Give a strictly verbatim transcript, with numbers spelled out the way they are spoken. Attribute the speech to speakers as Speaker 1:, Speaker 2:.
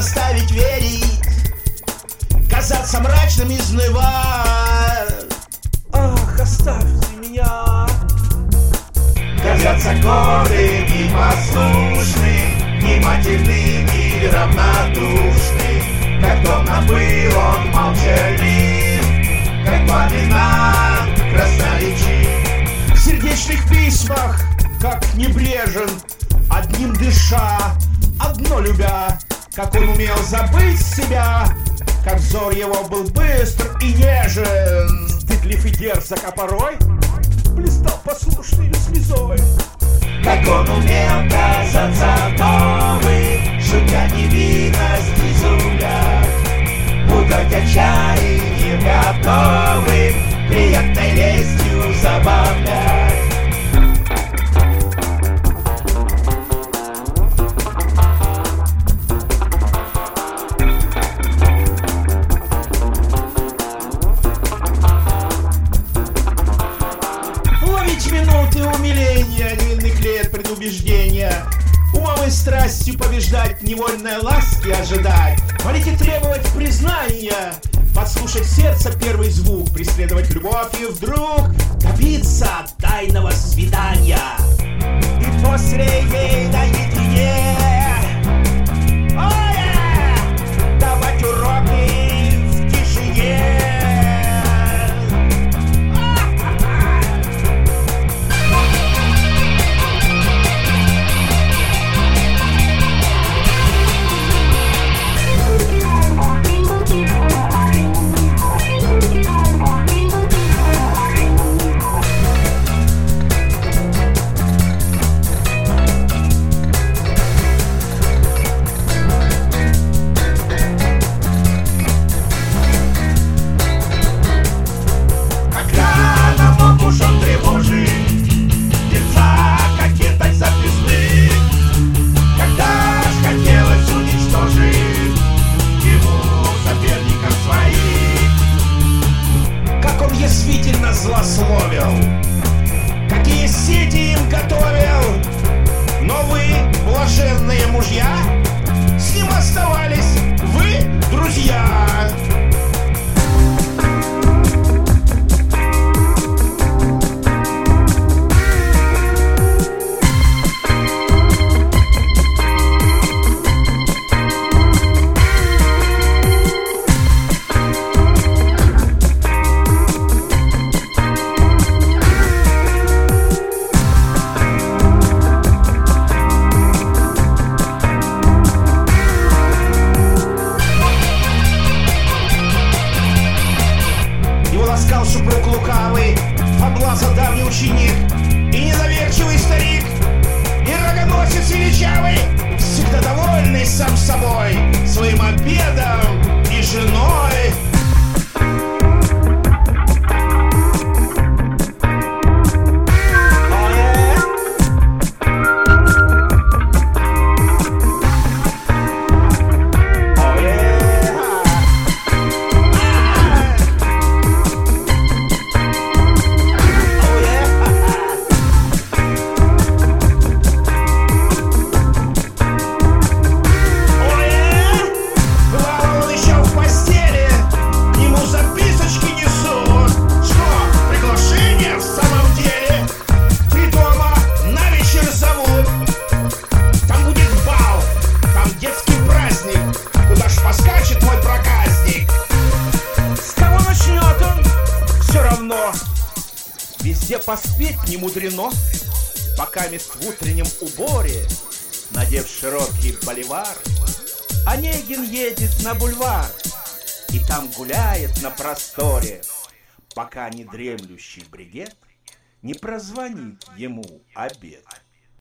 Speaker 1: заставить верить, казаться мрачным, изнывать.
Speaker 2: Ах, оставьте меня.
Speaker 1: Казаться гордым и послушным, внимательным и равнодушным, как томно был он молчалив, как пламенан красноречив. В сердечных письмах, как небрежен, одним дыша, одно любя, как он умел забыть себя, как взор его был быстр и нежен.
Speaker 2: Стыдлив и дерзок, а порой блистал послушной слезой.
Speaker 1: Как он умел казаться новым, шутя невинность изумлять, пугать отчаянием готовым, приятной лестью забавлять. Минуты умиления, невинных лет предубеждения, умом и страстью побеждать, невольной ласки ожидать, молить и требовать признания, подслушать сердце первый звук, преследовать любовь и вдруг добиться тайного свидания. И после ей наедине ой, давать уроки в тишине. Злословил, какие сети им готовил, но вы, блаженные мужья, с ним оставались вы, друзья. Супруг лукавый, облаза давний ученик и недоверчивый старик, и рогоносец величавый, всегда довольный сам собой, своим обедом и женой. Везде поспеть не мудрено, пока мест в утреннем уборе, надев широкий боливар, Онегин едет на бульвар и там гуляет на просторе, пока недремлющий бригет не прозвонит ему обед.